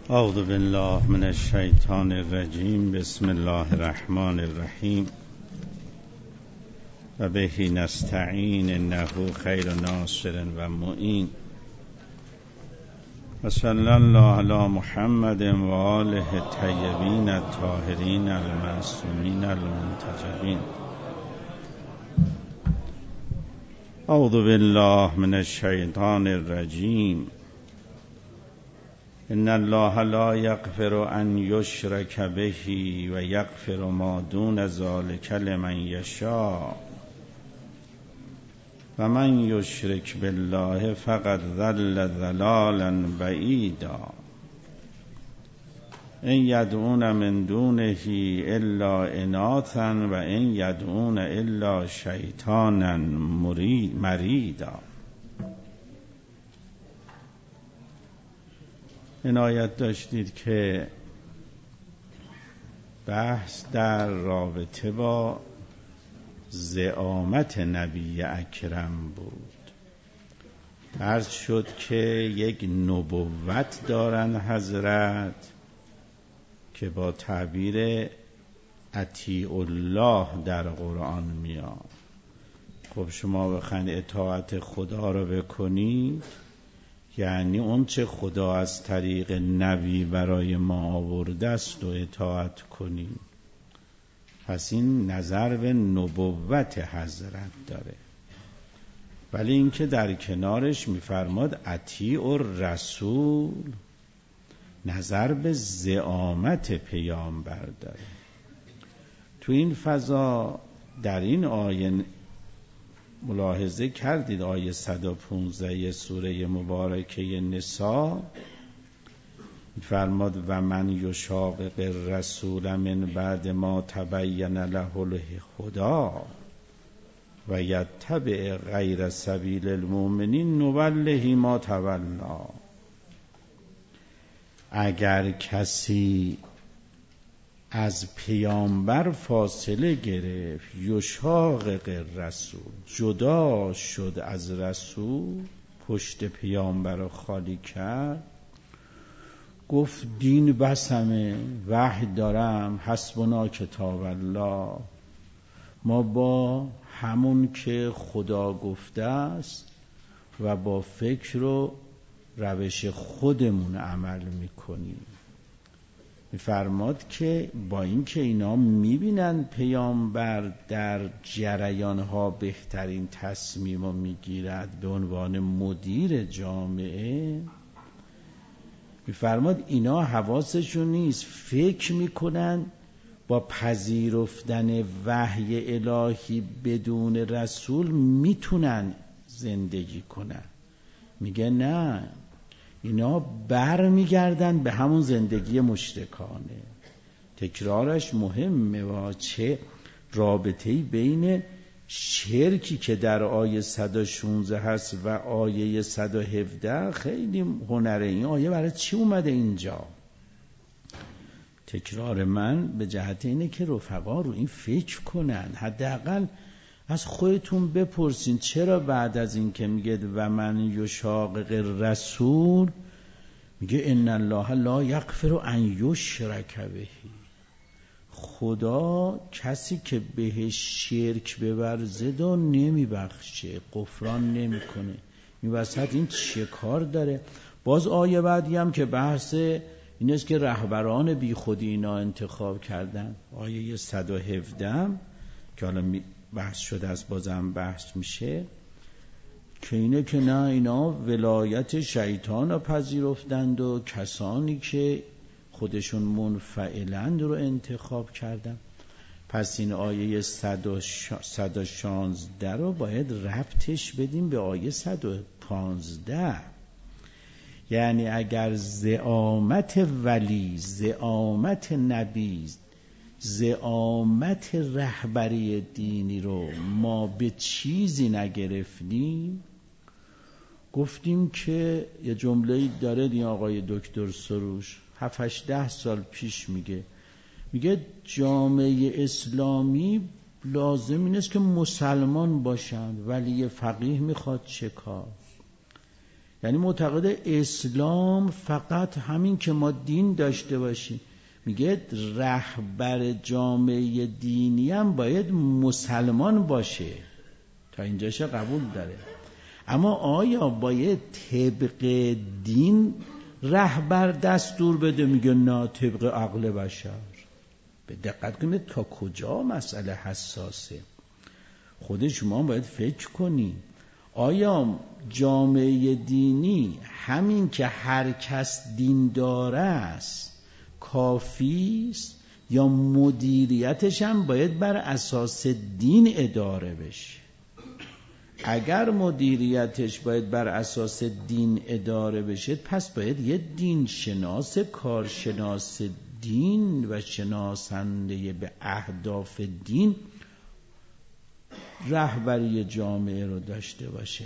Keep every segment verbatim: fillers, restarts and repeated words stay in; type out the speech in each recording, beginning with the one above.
اعوذ بالله من الشیطان الرجیم. بسم الله الرحمن الرحیم و به نستعین انه خیر ناصر و معین و صلی الله علی محمد و آله الطیبین الطاهرین المعصومین المنتجبین. اعوذ بالله من الشیطان الرجیم. ان الله لا یغفر ان یشرک به و یغفر ما دون ذلک لمن یشاء و من یشرک بالله فقد ضل ضلالا بعیدا. ان یدعون من دونه الا اناثا و ان یدعون الا شیطانا مریدا. عنایت داشتید که بحث در رابطه با زعامت نبی اکرم بود. عرض شد که یک نبوت دارن حضرت که با تعبیر اطیع الله در قرآن میاد. خب شما بخواید اطاعت خدا رو بکنید، یعنی اون چه خدا از طریق نبی برای ما آورده است و اطاعت کنیم. پس این نظر به نبوت حضرت داره، ولی اینکه در کنارش میفرماد اطیع الرسول نظر به زعامت پیامبر داره. تو این فضا در این آیه ملاحظه کردید آیه صد و پانزده سوره مبارکه نساء فرماد و من یشاقق الرسول من بعد ما تبین له الهدی و یتبع غیر سبیل المؤمنین نوله ما تولا. اگر کسی از پیامبر فاصله گرفت، یشاقق رسول جدا شد از رسول، پشت پیامبر رو خالی کرد، گفت دین بسمه، وحی دارم، حسبنا کتاب الله، ما با همون که خدا گفته است و با فکر و روش خودمون عمل میکنیم. میفرماد که با اینکه اینا میبینن پیامبر در جریانها بهترین تصمیم رو میگیرد به عنوان مدیر جامعه، میفرماد اینا حواسشون نیست، فکر میکنن با پذیرفتن وحی الهی بدون رسول میتونن زندگی کنن. میگه نه، اینا بر میگردن به همون زندگی مشرکانه. تکرارش مهمه و چه رابطه‌ای بین شرکی که در آیه صد و شانزده هست و آیه صد و هفده خیلی هنره. این آیه برای چی اومده اینجا؟ تکرار من به جهت اینه که رفقا رو این فکر کنن. حداقل از خودتون بپرسین چرا بعد از این که میگه و من یشاقق الرسول میگه ان الله لا یغفر ان یشرک به. خدا کسی که بهش شرک بورزد و نمیبخشه، غفران نمیکنه. این وسط این چه کار داره؟ باز آیه بعدی هم که بحث این است که رهبران بی خودی اینا انتخاب کردن، آیه صد و هفده که حالا بحث شده است، بازم بحث میشه که اینه که نه، اینا ولایت شیطان رو پذیرفتند و کسانی که خودشون منفعلند رو انتخاب کردن. پس این آیه صد و شانزده رو باید ربطش بدیم به آیه صد و پانزده. یعنی اگر زعامت ولی، زعامت نبی، زعامت رهبری دینی رو ما به چیزی نگرفتیم، گفتیم که یه جمله‌ای داره این آقای دکتر سروش هفت هشت ده سال پیش میگه میگه جامعه اسلامی لازم اینست که مسلمان باشند، ولی یه فقیه میخواد چه کار؟ یعنی معتقد اسلام فقط همین که ما دین داشته باشیم. میگه رهبر جامعه دینی هم باید مسلمان باشه، تا اینجاش قبول داره. اما آیا باید طبق دین رهبر دستور بده؟ میگه نه، طبق عقل بشر. به دقت کنید تا کجا مسئله حساسه. خود شما باید فکر کنی آیا جامعه دینی همین که هر کس دیندار است کافی است، یا مدیریتش هم باید بر اساس دین اداره بشه؟ اگر مدیریتش باید بر اساس دین اداره بشه، پس باید یه دین شناس، کارشناس دین و شناسنده به اهداف دین رهبری جامعه رو داشته باشه.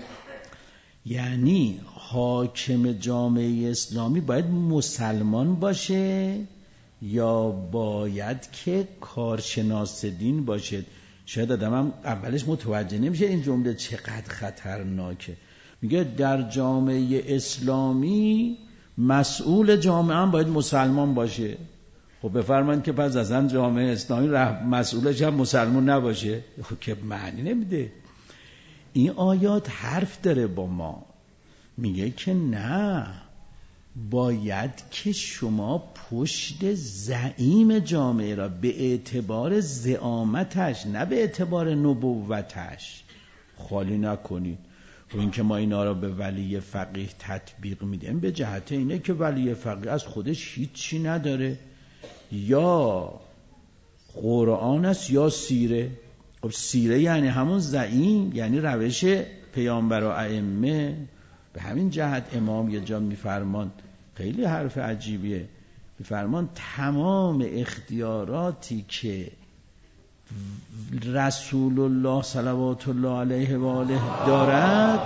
یعنی حاکم جامعه اسلامی باید مسلمان باشه یا باید که کارشناس دین باشه؟ شاید آدم هم اولش متوجه نمیشه این جمله چقدر خطرناکه. میگه در جامعه اسلامی مسئول جامعه هم باید مسلمان باشه. خب بفرمایید که پس اصلا جامعه اسلامی مسئولش هم مسلمان نباشه؟ خب که معنی نمیده. این آیات حرف داره با ما، میگه که نه، باید که شما پشت زعیم جامعه را به اعتبار زعامتش نه به اعتبار نبوتش خالی نکنید. و این که ما اینا را به ولی فقیه تطبیق میدیم به جهت اینه که ولی فقیه از خودش هیچی نداره، یا قرآن است یا سیره. خب سیره یعنی همون زعیم، یعنی روش پیامبر و ائمه. به همین جهت امام یه جا میفرمان، خیلی حرف عجیبیه، میفرمان تمام اختیاراتی که رسول الله صلوات الله علیه و آله دارد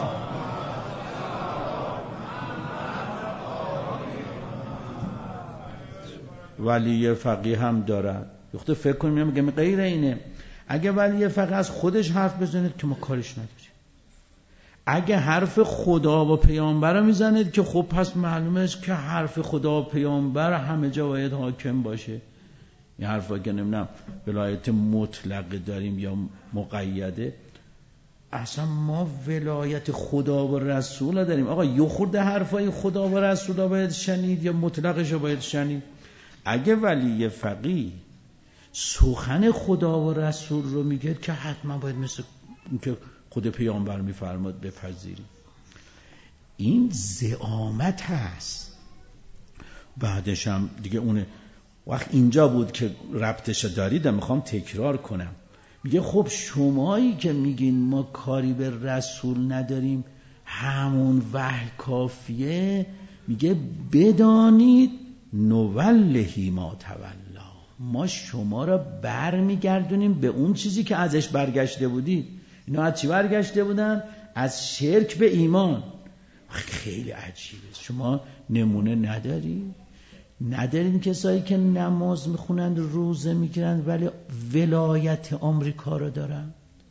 ولی فقیه هم دارد. یخته فکر کنیم میگم غیر اینه. اگه ولی فقیه از خودش حرف بزنید که ما کارش نداریم، اگه حرف خدا و پیامبر رو میزنید که خب پس معلومه است که حرف خدا و پیامبر همه جا باید حاکم باشه. این حرفا که نمیدونم ولایت مطلق داریم یا مقیده، اصلا ما ولایت خدا و رسول داریم. آقا یه خورده حرفای خدا و رسول باید شنید یا مطلقش رو باید شنید؟ اگه ولی فقیه سخن خدا و رسول رو میگه که حتما باید مثل که خود پیامبر میفرماد بپذیریم. این زعامت هست. بعدش هم دیگه اونه وقت اینجا بود که ربطش دارید، میخوام تکرار کنم. میگه خب شمایی که میگین ما کاری به رسول نداریم، همون وحی کافیه، میگه بدانید نولهی ما تولا، ما شما را بر میگردونیم به اون چیزی که ازش برگشته بودید. اینا از چی برگشته بودن؟ از شرک به ایمان. خیلی عجیبه. شما نمونه نداری؟ ندارین کسایی که نماز میخونند، روزه میگیرند ولی ولایت آمریکا رو دارن؟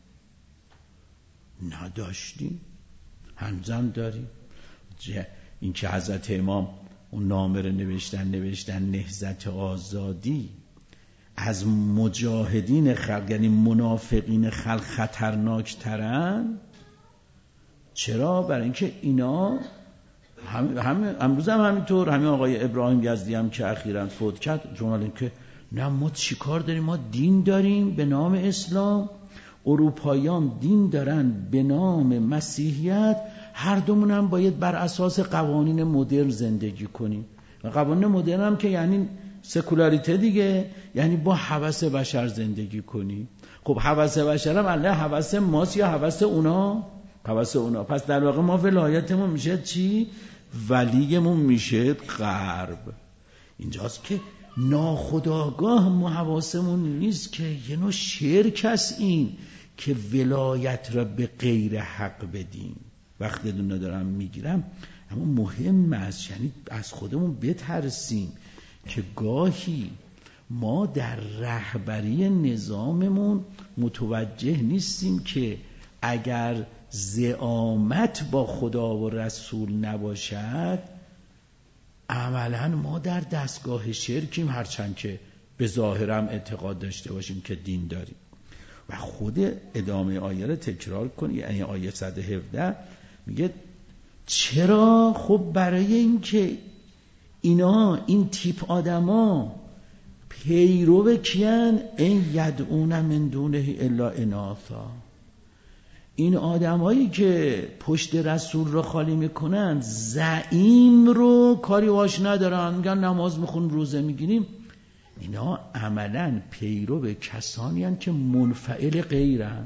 نداشتی؟ هنوزم داری؟ این که حضرت امام اون نامه رو نوشتن نوشتن نهضت آزادی، از مجاهدین خلق یعنی منافقین خلق خطرناک ترن. چرا؟ برای اینکه اینا هم هم امروز هم همینطور. همین آقای ابراهیم یزدی هم که اخیراً فوت کرد جمله که نه ما چی کار داریم، ما دین داریم به نام اسلام، اروپاییان دین دارن به نام مسیحیت، هر دومون هم باید بر اساس قوانین مدرن زندگی کنیم. و قوانین مدرن هم که یعنی سکولاریته دیگه، یعنی با هوس بشر زندگی کنی. خب هوس بشر هم الله هوس ماست یا هوس اونا؟ هوس اونا. پس در واقع ما ولایتمون میشه چی؟ ولیمون میشه غرب. اینجاست که ناخودآگاه ما حواسمون نیست که یه نوع شرک است این که ولایت را به غیر حق بدیم. وقتی دونه دارم میگیرم اما مهم است، یعنی از خودمون بترسیم که گاهی ما در رهبری نظاممون متوجه نیستیم که اگر زعامت با خدا و رسول نباشد، عملا ما در دستگاه شرکیم، هرچند که به ظاهرم اعتقاد داشته باشیم که دین داریم. و خود ادامه آیه رو تکرار کنی، یعنی آیه صد و هفده میگه چرا؟ خب برای این که اینا این تیپ آدما پیرو کیان؟ این یدعون من دونه الا اناثا، این آدمایی که پشت رسول رو خالی میکنن، زعیم رو کاری واش ندارن، میگن نماز میخون روزه میگیریم، اینا عملاً پیرو به کسانی هستند که منفعل غیرند.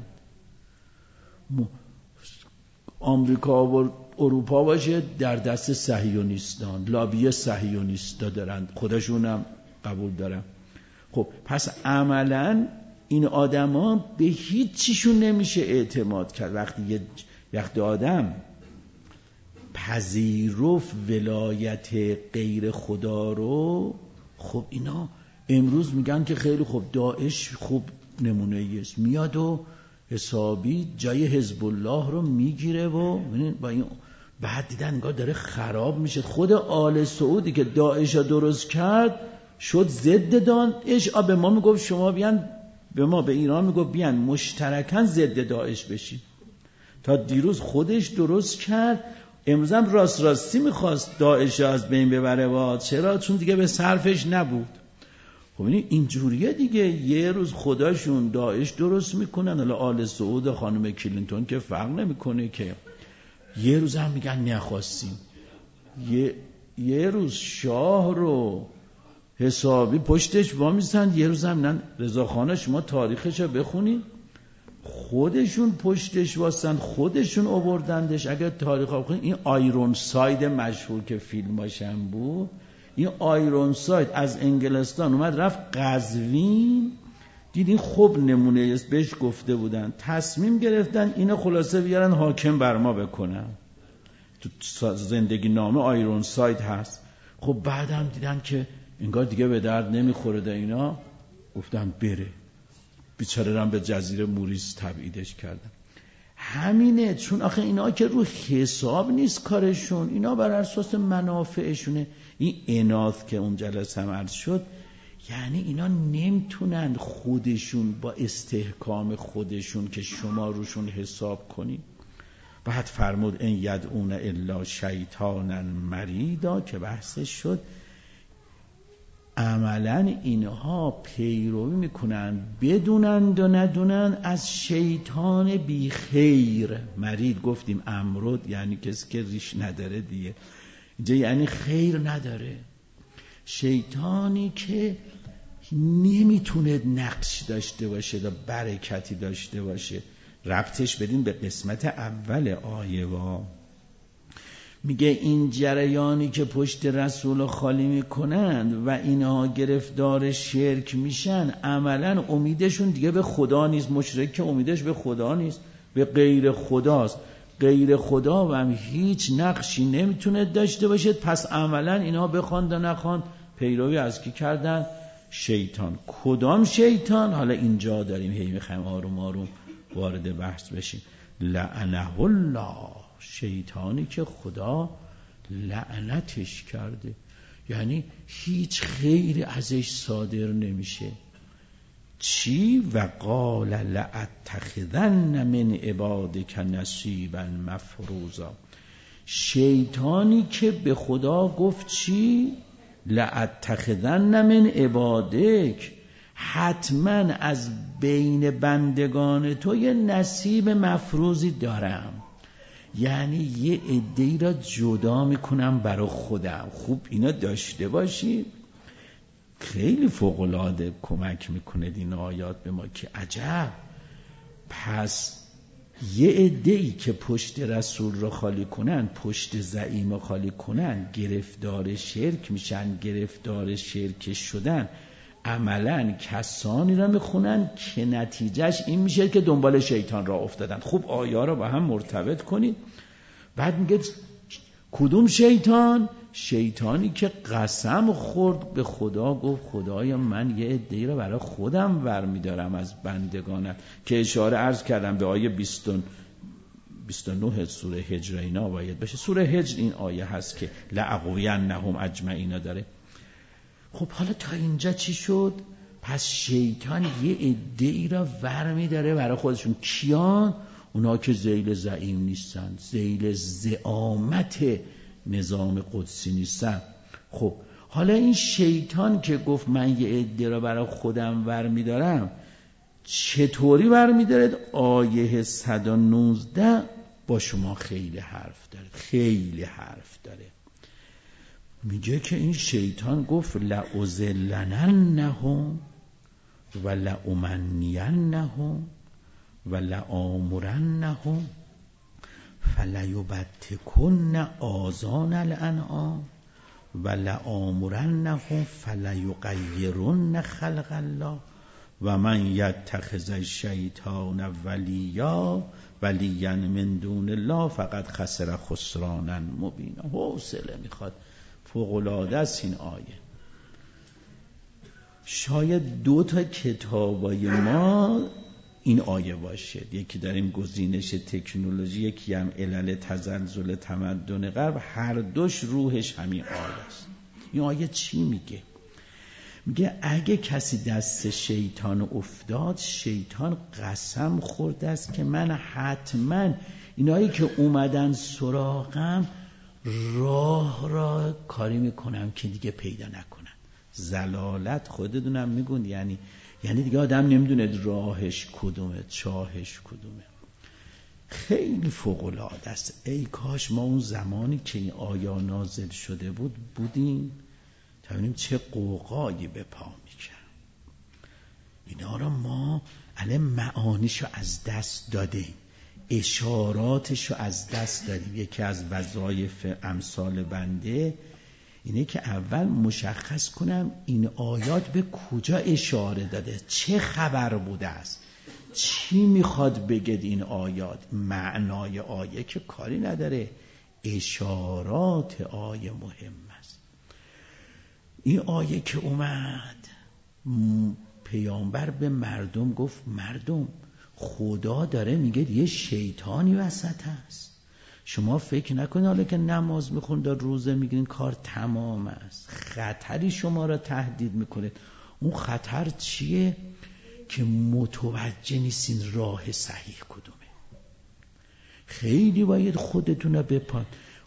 آمریکا و اروپا باشه در دست صهیونیستان، لابی صهیونیستا دارن، خودشونم قبول دارن. خب پس عملاً این آدما به هیچ چیشون نمیشه اعتماد کرد. وقتی یه وقتی آدم پذیرفت ولایت غیر خدا رو، خب اینا امروز میگن که خیلی خوب داعش خوب نمونه است، میاد و حسابی جای حزب الله رو میگیره و با این بعد دیدن انگار داره خراب میشه. خود آل سعودی که داعش رو درست کرد شد ضد داعش، به ما میگفت شما بیان، به ما به ایران میگفت بیان مشترکاً ضد داعش بشید. تا دیروز خودش درست کرد، امروز هم راست راستی میخواست داعش از بین ببره. و چرا؟ چون دیگه به صرفش نبود. خب این جوریه دیگه، یه روز خداشون داعش درست میکنن، حالا آل سعود خانم کلینتون که فرق نمیکنه که، یه روز هم میگن نخواستیم. یه یه روز شاه رو حسابی پشتش وامیستن، یه روز هم نه. رضاخانه شما تاریخش رو بخونید، خودشون پشتش واستن، خودشون آوردندش. اگر تاریخ رو بخونید، این آیرون ساید مشهور که فیلماش هم بود، این آیرون ساید از انگلستان اومد رفت قزوین، دیدین خب نمونه است، بهش گفته بودن، تصمیم گرفتن اینو خلاصه بیارن حاکم بر ما بکنن. تو زندگی نامه آیرون ساید هست. خب بعدم دیدن که انگار دیگه به درد نمیخوره ده، اینا گفتن بره، بیچاره هم به جزیره موریس تبعیدش کردن. همینه، چون آخه اینا که رو حساب نیست کارشون، اینا بر اساس منافعشونه. این اناث که اون جلسه هم عرض شد، یعنی اینا نمیتونن خودشون با استحکام خودشون که شما روشون حساب کنی. بعد فرمود این یدعون الا شیطانا مریدا که بحثش شد. عملا اینها پیروی میکنن بدونند و ندونن از شیطان بی خیر. مرید گفتیم امرود یعنی کسی که ریش نداره دیگه، اینجا یعنی خیر نداره. شیطانی که نمیتونه نقش داشته باشه و برکتی داشته باشه. ربطش بدیم به قسمت اول آیه وا. میگه این جریانی که پشت رسول خالی میکنند و اینها گرفتار شرک میشن، عملا امیدشون دیگه به خدا نیست. مشرک که امیدش به خدا نیست، به غیر خداست. غیر خدا و هم هیچ نقشی نمیتونه داشته باشه. پس عملا اینها بخواند و نخواند پیروی از کی کردن؟ شیطان. کدام شیطان؟ حالا اینجا داریم هی میخوایم آروم آروم وارد بحث بشیم. لعنه الله، شیطانی که خدا لعنتش کرده، یعنی هیچ خیری ازش صادر نمیشه. چی؟ و قال لأتخذن من عبادک نصیبا مفروضا. شیطانی که به خدا گفت چی؟ لأتخذن من عبادک، حتما از بین بندگان تو یه نصیب مفروضی دارم، یعنی یه عده‌ای را جدا میکنم برای خودم. خوب اینا داشته باشید، خیلی فوق‌العاده کمک میکنه این آیات به ما که عجب، پس یه عده‌ای که پشت رسول رو خالی کنن، پشت زعیم رو خالی کنن، گرفتار شرک میشن. گرفتار شرک شدن عملاً کسانی را میخونن که نتیجهش این میشه که دنبال شیطان را افتادن. خوب آیه را با هم مرتبط کنید. بعد میگه کدوم شیطان؟ شیطانی که قسم خورد به خدا، گفت خدایا من یه عده‌ای را برای خودم ور میدارم از بندگانت، که اشاره عرض کردم به آیه بیست بیست و نه سوره هجر اینا باید بشه. سوره هجر این آیه هست که لأغوینهم اجمعین داره. خب حالا تا اینجا چی شد؟ پس شیطان یه عده‌ای را ورمی داره برای خودشون. کیان؟ اونا که ذیل زعیم نیستن، ذیل زعامت نظام قدسی نیستن. خب حالا این شیطان که گفت من یه عده را برای خودم ورمی دارم، چطوری ورمی دارد؟ آیه صد و نوزده با شما خیلی حرف داره، خیلی حرف داره. میگه که این شیطان گفت لأضلنهم و لأمنینهم و لآمرنهم فلیبتکن آذان الانعام و لآمرنهم فلیغیرن خلق الله و من یتخذ الشیطان ولیا ولیا من دون الله فقد خسر خسرانا مبینا. حوصله میخواد، فوق العاده است این آیه. شاید دو تا کتابای ما این آیه باشه، یکی داریم گزینش تکنولوژی، یکی هم علل تزلزل تمدن غرب، هر دوش روحش همین آیه است. این آیه چی میگه؟ میگه اگه کسی دست شیطان افتاد، شیطان قسم خورده است که من حتما اینایی که اومدن سراغم راه را کاری میکنم که دیگه پیدا نکنن. زلالت خودتونم میگون، یعنی یعنی دیگه آدم نمیدونه راهش کدومه، چاهش کدومه. خیلی فوق العاده است. ای کاش ما اون زمانی که این آیا نازل شده بود بودیم تا ببینیم چه قوقایی به پا میکرد. اینا رو ما الان معانیشو از دست دادیم، اشاراتشو از دست دادیم. یکی از وظایف امثال بنده اینه که اول مشخص کنم این آیات به کجا اشاره داده، چه خبر بوده است، چی میخواد بگید این آیات. معنای آیه که کاری نداره، اشارات آیه مهم است. این آیه که اومد، پیامبر به مردم گفت مردم خدا داره میگه یه شیطانی وسط هست. شما فکر نکنید حالا که نماز میخونید و روزه میگیرین کار تمام است. خطری شما را تهدید میکنه. اون خطر چیه؟ که متوجه نیستین راه صحیح کدومه. خیلی باید خودتون رو بپاد.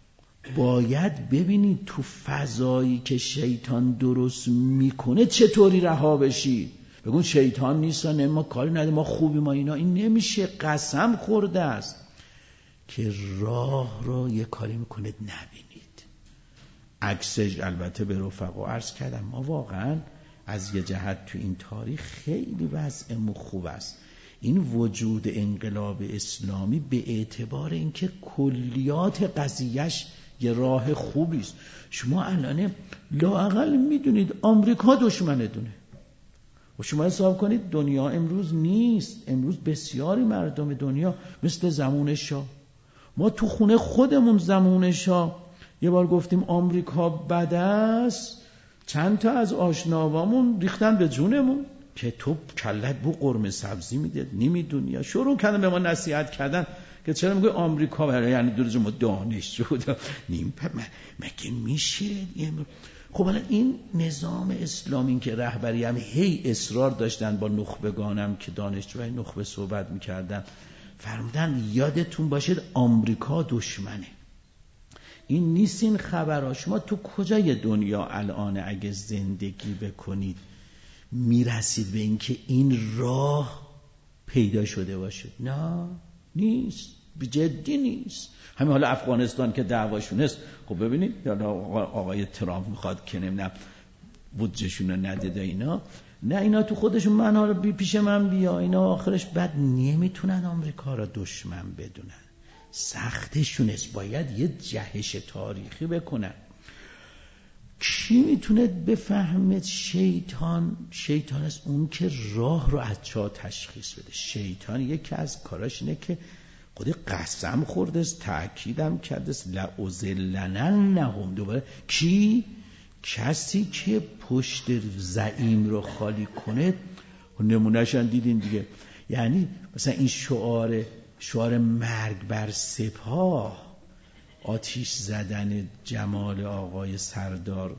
باید ببینید تو فضایی که شیطان درست میکنه چطوری رها بشید. بگون شیطان نیستن، ما کاری نداره، ما خوبی، ما اینا. این نمیشه. قسم خورده است که راه رو یه کاری میکنید نبینید. عکسش البته به رفقا عرض کردم، ما واقعا از یه جهت تو این تاریخ خیلی وضعمون خوب است. این وجود انقلاب اسلامی به اعتبار اینکه کلیات قضیهش یه راه خوبی است. شما الان لااقل میدونید آمریکا دشمنتونه و شما حساب کنید دنیا امروز نیست. امروز بسیاری مردم دنیا مثل زمان شاه. ما تو خونه خودمون زمان شاه یه بار گفتیم آمریکا بد است، چند تا از آشناوامون ریختن به جونمون که تو کلت بو قرمه سبزی میده نمیدونی. یا شروع کردن به ما نصیحت کردن که چرا میگه آمریکا، یعنی دور ما دانشجو نیم مگه میشه. خب حالا این نظام اسلامی که رهبری هم هی اصرار داشتن، با نخبگانم که دانشجوهای نخبه صحبت میکردن فرمودن یادتون باشید آمریکا دشمنه. این نیست این خبرها. شما تو کجای دنیا الان اگه زندگی بکنید میرسید به این که این راه پیدا شده باشه؟ نه، نیست، جدی نیست. همین حالا افغانستان که دعواشون است، خب ببینید آقای ترامپ میخواد که نمیدونم بودجهشون رو نده اینا. نه، اینا تو خودشون من حالا بی پیش من بیا، اینا آخرش بعد نمیتونن آمریکا را دشمن بدونن. سختشون است، باید یه جهش تاریخی بکنن. کی میتونه بفهمه شیطان؟ شیطان است اون که راه رو از جا تشخیص بده. شیطان یکی از کاراش اینه که خود قسم خورده است، تأکیدم کرده است لأضلنهم. دوباره کی؟ کسی که پشت زعیم رو خالی کنه. نمونهشان دیدین دیگه. یعنی مثلا این شعار شعار مرگ بر سپاه، آتیش زدن جمال آقای سردار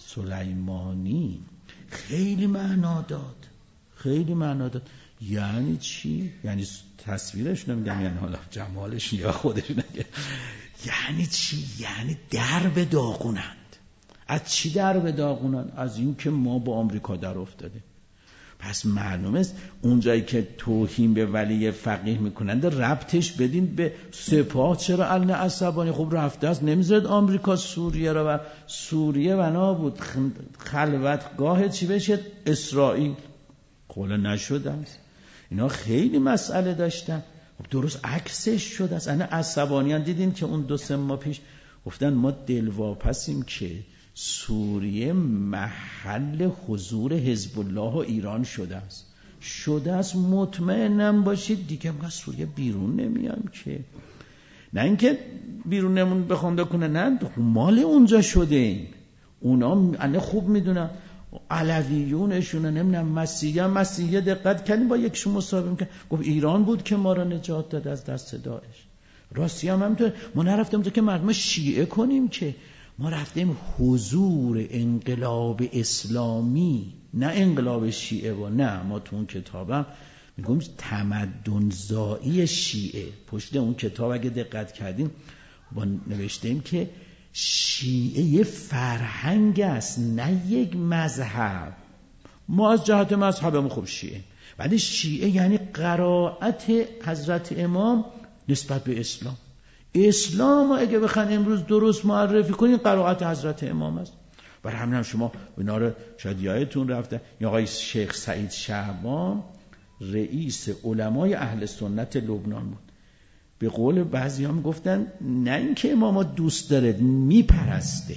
سلیمانی خیلی معنا داد، خیلی معنا داد. یعنی چی؟ یعنی تصویرش نمیگم، یعنی حالا جمالش یا خودش نگه، یعنی چی؟ یعنی در به داغونند. از چی در به داغونند؟ از این که ما با آمریکا در افتاده. پس معلومه است اونجایی که توهین به ولی فقیه میکنند ربطش بدین به سپاه. چرا علن عصبانی؟ خب رفته است، نمیذارد آمریکا سوریه را، و سوریه بنا بود خلوتگاه چی بشه؟ اسرائیل. قول نشده است. اینا خیلی مسئله داشتن. خب درست عکسش شده است. انا عصبانیان. دیدین که اون دو سه ماه پیش گفتن ما دلواپسیم که سوریه محل حضور حزب الله و ایران شده است. شده است، مطمئنم باشید دیگه ما سوریه بیرون نمیام که. نه اینکه بیرون نمون بخوام بکنه، نه مال اونجا شده ایم. اونا انا خوب میدونن علویونشون، نمیدونم مسیحیه مسیحیه دقت کردیم با یکشون مصاحبه میکنه، گفت ایران بود که ما را نجات داد از دست داعش. راستی هم همینطور. ما نرفتیم اونجا که مردم شیعه کنیم، که ما رفتیم حضور انقلاب اسلامی، نه انقلاب شیعه. و نه، ما تو اون کتابم میگم تمدن زایی شیعه. پشت اون کتاب اگه دقت کردیم با نوشتیم که شیعه یه فرهنگ است، نه یک مذهب. ما از جهت مذهبمون خوب شیعه، ولی شیعه یعنی قرائت حضرت امام نسبت به اسلام. اسلام اگه بخواین امروز درست معرفی کنین، قرائت حضرت امام است. برای همین هم شما اینا رو شاید یادتون رفته، یا آقای شیخ سعید شعبان رئیس علمای اهل سنت لبنان بود. به قول بعضی هم گفتن نه اینکه امام دوست دارد، میپرستد.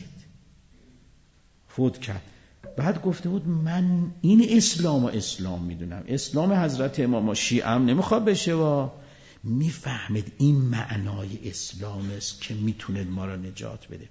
فوت کرد. بعد گفته بود من این اسلام و اسلام میدونم، اسلام حضرت امام. شیعه هم نمیخواد بشه و میفهمید این معنای اسلام است که میتونه ما را نجات بده.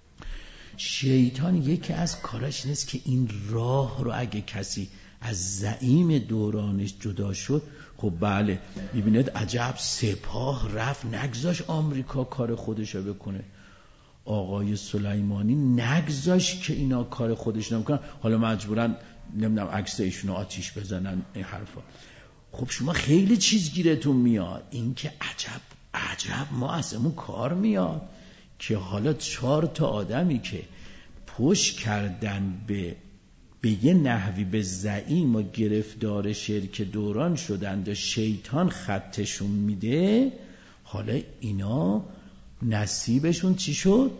شیطان یکی از کاراش نیست که این راه رو اگه کسی از زعیم دورانش جدا شد، خب بله میبینید عجب سپاه رفت نگذاش آمریکا کار خودش رو بکنه. آقای سلیمانی نگذاش که اینا کار خودش نمیکنن، حالا مجبورن نمیدونم عکس ایشونو آتیش بزنن، این حرفا. خب شما خیلی چیز گیرتون میاد، این که عجب عجب ما ازمون کار میاد که حالا چهار تا آدمی که پشت کردن به به یه نحوی به زعیم و گرفتار شرک دوران شدند و شیطان خطشون میده، حالا اینا نصیبشون چی شد؟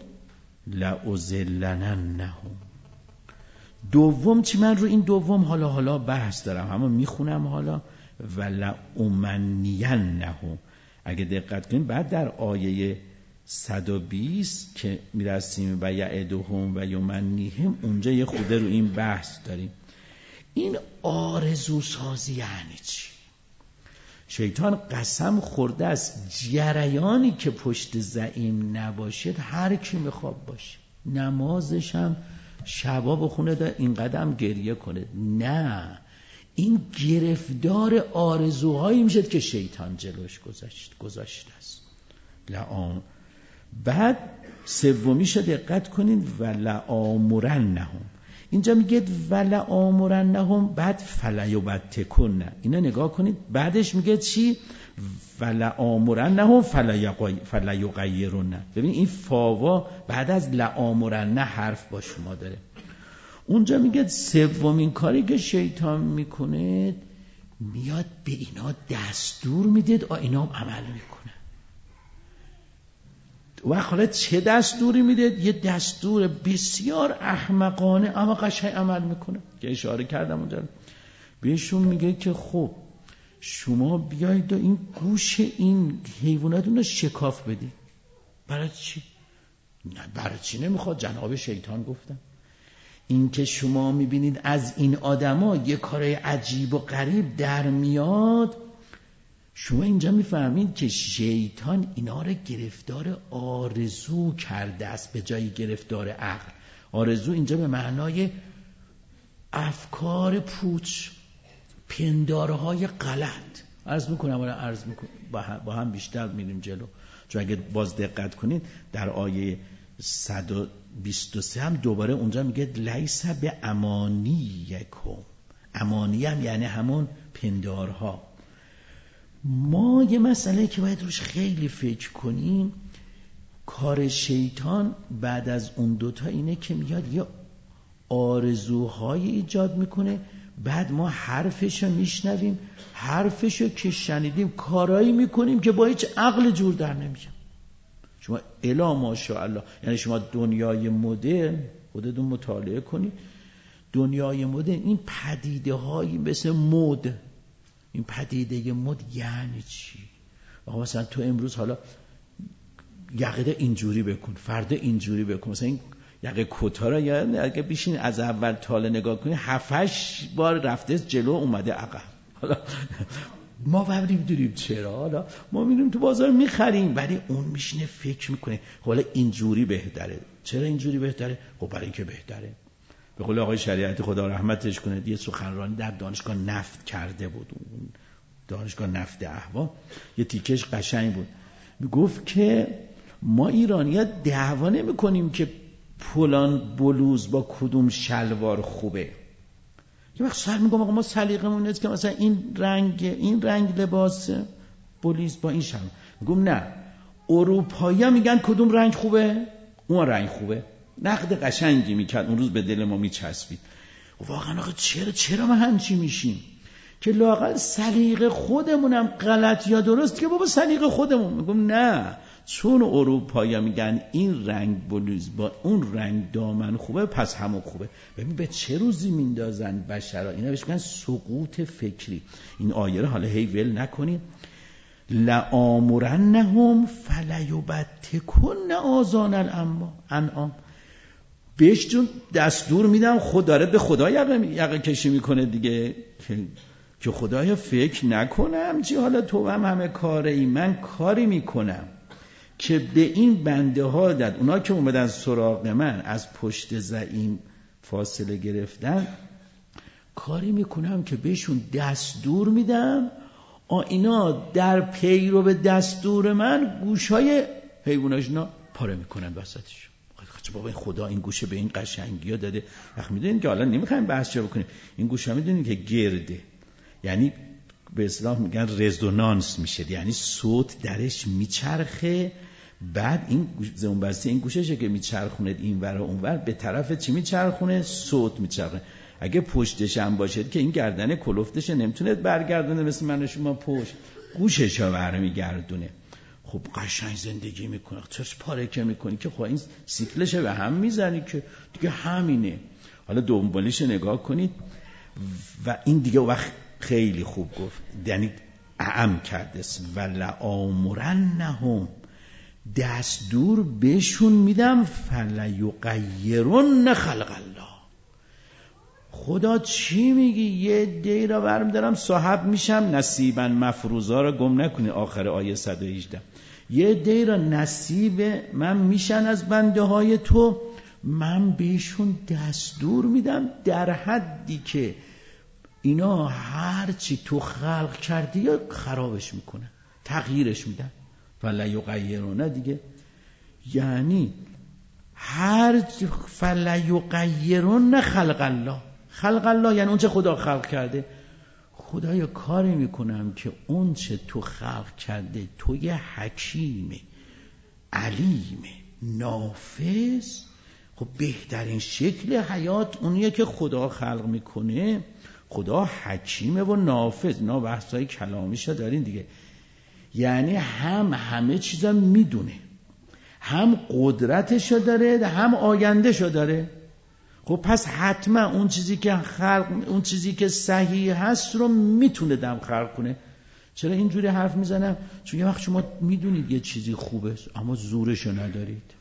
لأضلنهم. دوم چی؟ من رو این دوم حالا حالا بحث دارم، اما میخونم حالا. و لأمنینهم. اگه دقت کنیم بعد در آیه صد و بیست که میرسیم و یعدهم و یمنیهم، اونجا یه خود رو این بحث داریم. این آرزو سازی یعنی چی؟ شیطان قسم خورده است جریانی که پشت زعیم نباشد هر کی میخواد باشه، نمازش هم شبا بخونه ده این قدم گریه کنه، نه، این گرفتار آرزوهایی میشد که شیطان جلوش گذاشت گذاشته است. لعام. بعد سومیش دقت کنید و لآمرنهم. اینجا میگه و لآمرنهم، بعد فلیبتکن. اینا نگاه کنید، بعدش میگه چی؟ و لآمرنهم فلیغیرن. ببین این فاوا بعد از لآمرنه حرف با شما داره. اونجا میگه سومین کاری که شیطان میکنه میاد به اینا دستور میده، آ اینا هم عمل میکنه. و حالا چه دستوری میده؟ یه دستور بسیار احمقانه اما قشنگ عمل میکنه که اشاره کردم اونجا. بهشون میگه که خب شما بیایید و این گوش این حیواناتون رو شکاف بدید. برای چی؟ نه برای چی نمیخواد، جناب شیطان گفتن. این که شما میبینید از این آدما یه کارای عجیب و غریب در میاد، شما اینجا میفهمید که شیطان اینا رو گرفتار آرزو کرده است به جای گرفتار عقل. آرزو اینجا به معنای افکار پوچ، پندارهای غلط. عرض میکنم ولی عرض میکنم با هم بیشتر میریم جلو، چون اگه باز دقت کنید در آیه صد و بیست و سه هم دوباره اونجا میگه لیس به امانیکم. امانی هم یعنی همون پندارها. ما یه مسئله که باید روش خیلی فکر کنیم، کار شیطان بعد از اون دوتا اینه که میاد یه آرزوهای ایجاد میکنه، بعد ما حرفشو میشنویم، حرفشو که شنیدیم کارایی میکنیم که با هیچ عقل جور در نمیاد. شما الا ماشاءالله، یعنی شما دنیای مدرن خودتون مطالعه کنید، دنیای مدرن این پدیده هایی مثل مد، این پدیده مد یعنی چی؟ آقا مثلا تو امروز حالا یقه اینجوری بکن، فردا اینجوری بکن، مثلا این یقه کتا را یعنی اگه بیشین از اول تاله نگاه کنی هفتش بار رفته جلو اومده عقب. حالا ما فهمیدیم میدونیم چرا، حالا ما میریم تو بازار میخریم، ولی اون میشینه فکر میکنه حالا اینجوری بهتره. چرا اینجوری بهتره؟ خب برای اینکه بهتره. به قول آقای شریعتی خدا رحمتش کنه، یه سخنرانی در دانشگاه نفت کرده بود، اون دانشگاه نفت احوا، یه تیکش قشنگ بود، میگفت که ما ایرانی‌ها دعوا نمی‌کنیم که فلان بلوز با کدوم شلوار خوبه. یه وقت سر میگم آقا ما سلیقمون نیست که مثلا این رنگ این رنگ لباس بلوز با این شلوار. میگم نه، اروپایی‌ها میگن کدوم رنگ خوبه؟ اون رنگ خوبه. نقد قشنگی میکرد اون روز، به دل ما میچسبید. واقعا آقا چرا چرا ما همچی میشیم که لااقل سلیقه خودمونم غلط یا درست که بابا سلیقه خودمون. میگم نه، چون اروپایی‌ها میگن این رنگ بلوز با اون رنگ دامن خوبه پس همون خوبه. ببین به چه روزی میندازن بشرا، اینا بهش میگن سقوط فکری. این آیه رو حالا هی ول نکنید، لآمرنهم فلیبتکن آذان الانعام. بهش جون دستور میدم، خود داره به خدا یقه, یقه کشی میکنه دیگه، که خدایا فکر نکنم چی حالا تو هم همه کاره ای، من کاری میکنم که به این بنده ها داد، اونا که اومدن سراغ من از پشت زعیم فاصله گرفتن، کاری میکنم که بهشون دستور میدم آ اینا در پیرو به دستور من گوشای حیواناشنا پاره میکنن وسطش. بابا این خدا این گوشه به این قشنگی ها داده. وقت میدونین که حالا نمیخوایم بحث چه بکنیم، این گوشه میدونین که گرده، یعنی به اصطلاح میگن رزونانس میشه، یعنی صوت درش میچرخه، بعد این زمون بسته این گوششه که میچرخونه این ور و اون ور، به طرف چی میچرخونه؟ صوت میچرخونه. اگه پشتش هم باشه که این گردن کلفتش نمیتونه برگردونه مثل من و شما پشت، گوشش رو برمیگردونه. خب قشنگ زندگی میکنه. چرا پاره که میکنی که خب این سیکلشه به هم میزنی که دیگه همینه. حالا دنبالش نگاه کنید و این دیگه وقت خیلی خوب گفت، یعنی اعم کرده است و لآمرنهم، دستور بهشون میدم فلیغیرن خلق الله. خدا چی میگی؟ یه دی را برم دارم صاحب میشم، نصیبا مفروضا را گم نکنی، آخر آیه صد و هجده. یه دی را نصیب من میشن از بنده های تو، من بهشون دستور میدم در حدی که اینا هرچی تو خلق کردی یا خرابش میکنه، تغییرش میدن. فلیغیرن دیگه یعنی هر فلیغیرن خلق الله. خلق الله یعنی اون چه خدا خلق کرده. خدایا کاری میکنم که اون چه تو خلق کرده، تو یه حکیم علیم نافذ. خب بهترین شکل حیات اونیه که خدا خلق میکنه. خدا حکیمه و نافذ. نا بحثای کلامیشو دارین دیگه، یعنی هم همه چیزا میدونه، هم قدرتشو داره، هم آیندهشو داره. خب پس حتما اون چیزی که خلق، اون چیزی که صحیح هست رو میتونه دم خلق کنه. چرا اینجوری حرف میزنم؟ چون یه وقت شما میدونید یه چیزی خوبه اما زورشو ندارید،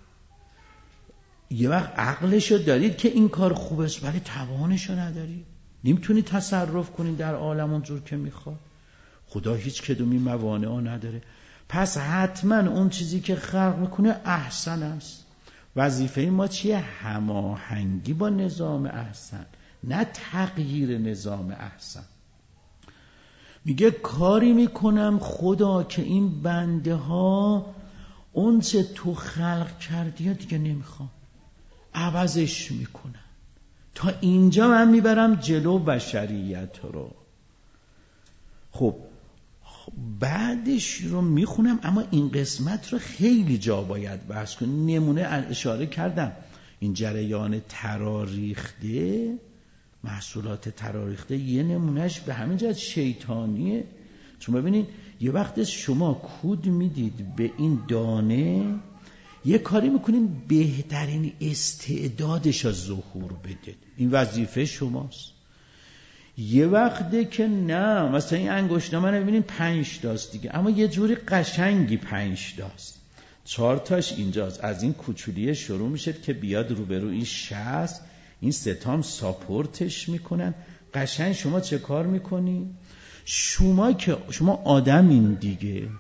یه وقت عقلشو دارید که این کار خوبه است ولی توانشو ندارید، نمیتونید تصرف کنید در عالم اونجور که میخواد. خدا هیچ کدومی موانع نداره. پس حتما اون چیزی که خلق میکنه احسن است. وظیفه ما چیه؟ هماهنگی با نظام احسن، نه تغییر نظام احسن. میگه کاری میکنم خدا که این بنده ها اون چه تو خلق کردی دیگه نمیخوام، عوضش میکنم. تا اینجا من میبرم جلو بشریت رو. خب بعدش رو میخونم، اما این قسمت رو خیلی جا باید بحث کنم. نمونه اشاره کردم، این جریان تراریخته، محصولات تراریخته یه نمونهش به همین جهت شیطانیه. چون ببینید یه وقت شما کود میدید به این دانه، یه کاری میکنین بهترین استعدادش رو ظهور بدید، این وظیفه شماست. یه وقته که نه، مثلا این انگشت‌نامه رو ببینین پنج تاست دیگه، اما یه جوری قشنگی پنج تاست، چهار تاش اینجاست، از این کوچولیه شروع میشه که بیاد روبرو این شست، این ستام ساپورتش میکنن. قشنگ شما چه کار میکنی؟ شما که شما آدمین دیگه،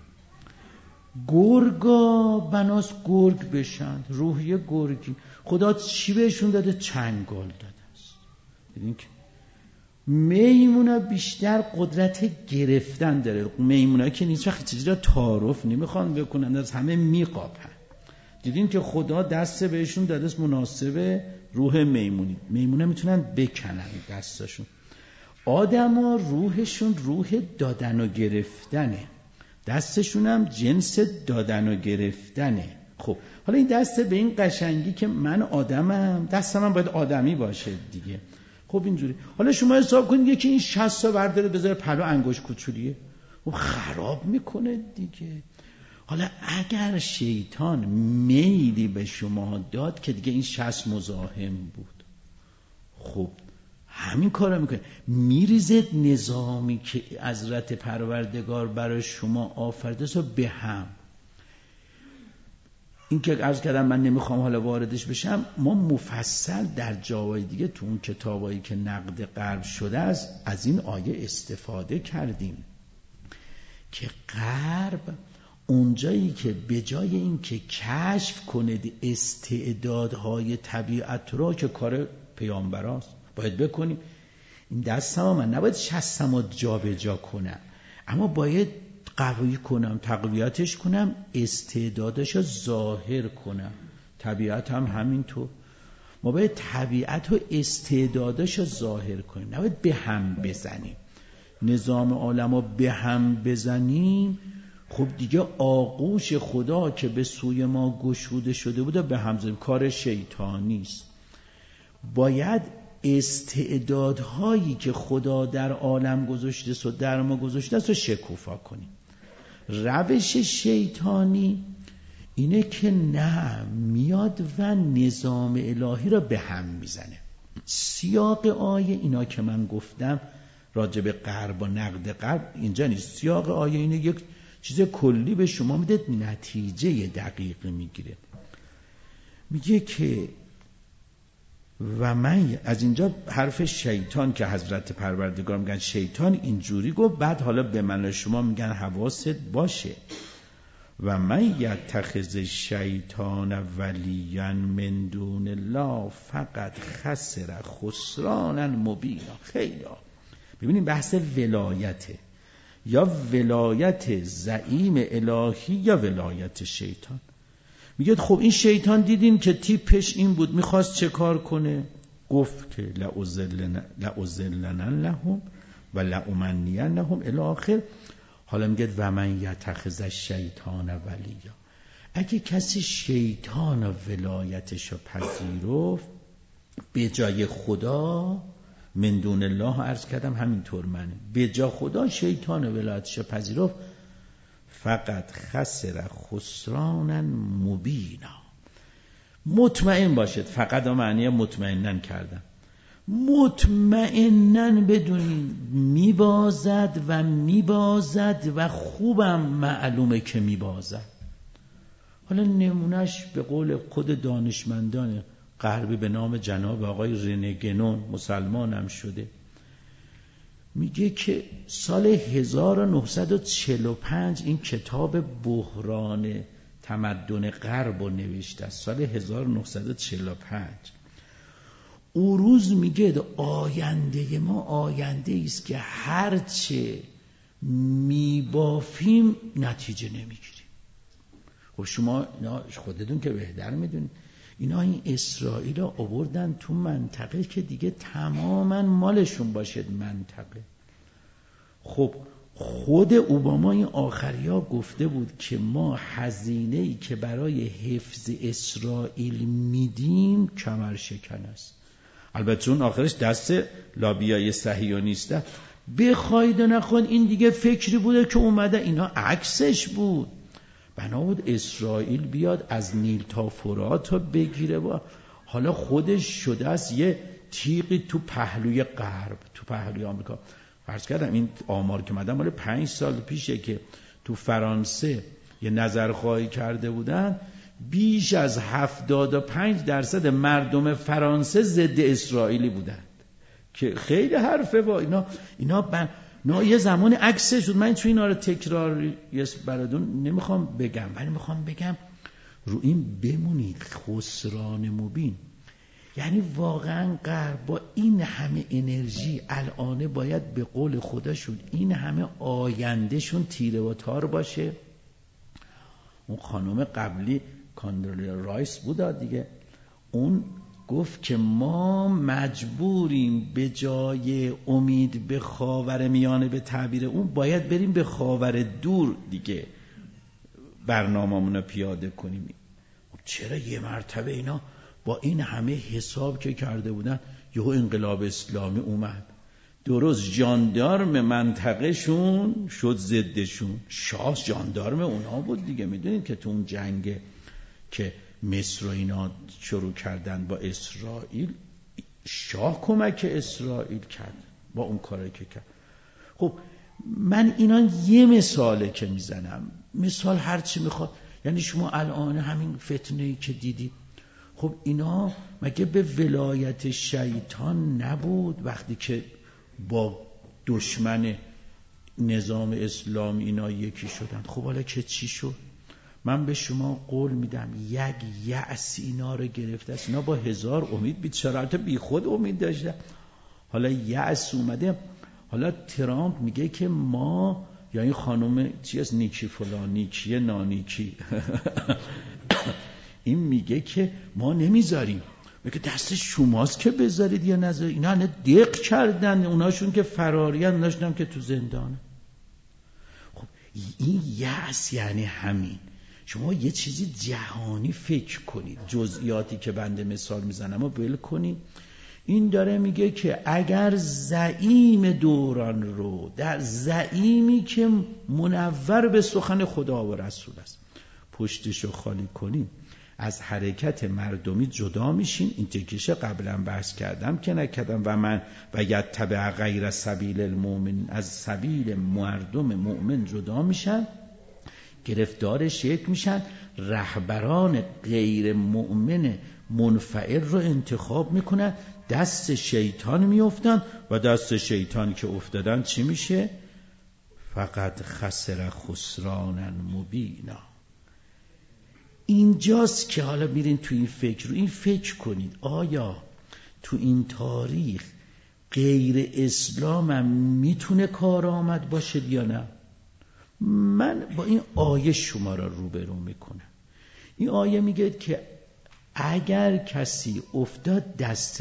گرگا بناس گرگ بشن، روحیه گرگی. خدا چی بهشون داده؟ چنگال داده است. دیدین که میمونا بیشتر قدرت گرفتن داره. میمونا که نیست وقتی چیزی را تعارف نمیخوان بکنن، از همه میقاپن. دیدین که خدا دست بهشون داده است مناسب روح میمونی. میمونا میتونن بکنن دستاشون. آدما روحشون روح دادن و گرفتنه، دستشون هم جنس دادن و گرفتنه. خب حالا این دست به این قشنگی که من آدمم، دستم هم باید آدمی باشه دیگه. خب اینجوری حالا شما حساب کنید یکی این شصت تا برداره بذاره پلو انگشت کوچولیه، خب خراب میکنه دیگه. حالا اگر شیطان میلی به شما داد که دیگه این شصت مزاحم بود، خب همین کارو میکنه، میریزد نظامی که حضرت پروردگار برای شما آفرده سو به هم. این که عرض کردم من نمیخوام حالا واردش بشم، ما مفصل در جاهای دیگه تو اون کتابایی که نقد غرب شده است از این آیه استفاده کردیم که غرب اونجایی که به جای این که کشف کنید استعدادهای طبیعت را، که کار پیامبراست باید بکنیم، این دستم من نباید شستم و جا به جا کنم، اما باید قوی کنم، تقویتش کنم، استعدادش رو ظاهر کنم. طبیعت هم همینطور، ما باید طبیعت و استعدادش رو ظاهر کنیم، نباید به هم بزنیم. نظام عالم رو به هم بزنیم، خب دیگه آغوش خدا که به سوی ما گشوده شده بوده به هم زنیم، کار شیطانی است. باید استعدادهایی که خدا در عالم گذاشته است و در ما گذاشته است رو شکوفا کنیم. روش شیطانی اینه که نه، میاد و نظام الهی را به هم میزنه. سیاق آیه اینا که من گفتم راجع به غرب و نقد غرب اینجا نیست. سیاق آیه اینه یک چیز کلی به شما میده، نتیجه دقیق میگیره. میگه که و من از اینجا حرف شیطان که حضرت پروردگار میگن شیطان اینجوری گفت، بعد حالا به من و شما میگن حواست باشه. و من یتخذ شیطان ولیا من دون الله فقط خسر خسرانا مبینا. خیلی ببینید بحث ولایته، یا ولایت زعیم الهی یا ولایت شیطان. میگه خب این شیطان دیدیم که تیپش این بود، میخواست چه کار کنه؟ گفت که لأضلن لهم و لأمنینهم الی آخر. حالا میگه و من یتخذ الشیطان ولیا. اگه کسی شیطان و ولایتش رو پذیرفت به جای خدا، من دون الله عرض کردم همینطور، من به جای خدا شیطان و ولایتش رو پذیرفت، فقط خسر خسرانا مبینا. مطمئن باشید، فقط معنی مطمئنن کردم، مطمئنن بدونین میبازد و میبازد و خوبم معلومه که میبازد. حالا نمونهش به قول خود دانشمندان غربی به نام جناب آقای رنه گنون، مسلمانم شده، میگه که سال هزار و نهصد و چهل و پنج این کتاب بحران تمدن غرب رو نوشته است، سال هزار و نهصد و چهل و پنج. او روز میگه آینده ما آینده است که هرچه میبافیم نتیجه نمیگیریم. خب شما خودتون که بهتر میدونید اینا این اسرائیل رو آوردن تو منطقه که دیگه تماما مالشون باشد منطقه. خب خود اوباما این آخریا گفته بود که ما هزینه‌ای که برای حفظ اسرائیل میدیم کمر شکن است. البته چون آخرش دست لابیای صهیونیسته بخواید و نخواید این دیگه فکری بوده که اومده، اینا عکسش بود. بنا بود اسرائیل بیاد از نیل تا فرات رو بگیره و حالا خودش شده است یه تیغی تو پهلوی غرب، تو پهلوی آمریکا. فرض کردم این آمار که مدام مال پنج سال پیشه که تو فرانسه یه نظرخواهی کرده بودن، بیش از هفتاد و پنج درصد مردم فرانسه ضد اسرائیلی بودند که خیلی حرفه با اینا اینا بن... نه یه زمان عکسش شد. من تو اینا رو تکرار براتون نمیخوام بگم، ولی میخوام بگم رو این بمونید. خسران مبین یعنی واقعا غرب با این همه انرژی الان باید به قول خودشون این همه آیندهشون تیره و تار باشه. اون خانم قبلی کاندولیزا رایس بود دیگه، اون گفت که ما مجبوریم به جای امید به خاورمیانه به تعبیر اون باید بریم به خاور دور دیگه برنامه‌مون رو پیاده کنیم. چرا یه مرتبه اینا با این همه حساب که کرده بودن یهو انقلاب اسلامی اومد، درست جاندارم منطقه شون شد ضدشون. شاه جاندارم اونا بود دیگه. میدونید که تو اون جنگ که مصر و اینا شروع کردن با اسرائیل، شاه کمک اسرائیل کرد با اون کاری که کرد. خب من اینا یه مثاله که میزنم، مثال هرچی میخواد. یعنی شما الان همین فتنه‌ای که دیدید، خب اینا مگه به ولایت شیطان نبود وقتی که با دشمن نظام اسلام اینا یکی شدن؟ خب حالا که چی شد؟ من به شما قول میدم یک یأس اینا رو گرفته است. اینا با هزار امید بیچاره بی خود امید داشتن، حالا یأس اومده. حالا ترامپ میگه که ما، یا این خانم چی از نیکی فلان نیکی نانیکی این میگه که ما نمیذاریم. میگه دست شماست که بذارید یا نذارید. اینا نه دق کردن، اوناشون که فراریان، اوناشون هم که تو زندانه. خب این یأس یعنی همین. شما یه چیزی جهانی فکر کنید، جزئیاتی که بنده مثال میزنم و بل کنید. این داره میگه که اگر زعیم دوران رو، در زعیمی که منور به سخن خدا و رسول است، پشتشو خالی کنیم، از حرکت مردمی جدا میشین. این تکیشه قبلا بحث کردم که نکردم. و من و یتبع غیر سبیل المؤمن، از سبیل مردم مؤمن جدا میشن، گرفتار شرک میشن، رهبران غیر مؤمن منفعل رو انتخاب میکنن، دست شیطان میافتن و دست شیطان که افتادن چی میشه؟ فقط خسر خسرانا مبینا. اینجاست که حالا میرین تو این فکر رو این فکر کنید، آیا تو این تاریخ غیر اسلام هم میتونه کارآمد باشه یا نه؟ من با این آیه شما را روبرو میکنم. این آیه میگه که اگر کسی افتاد دست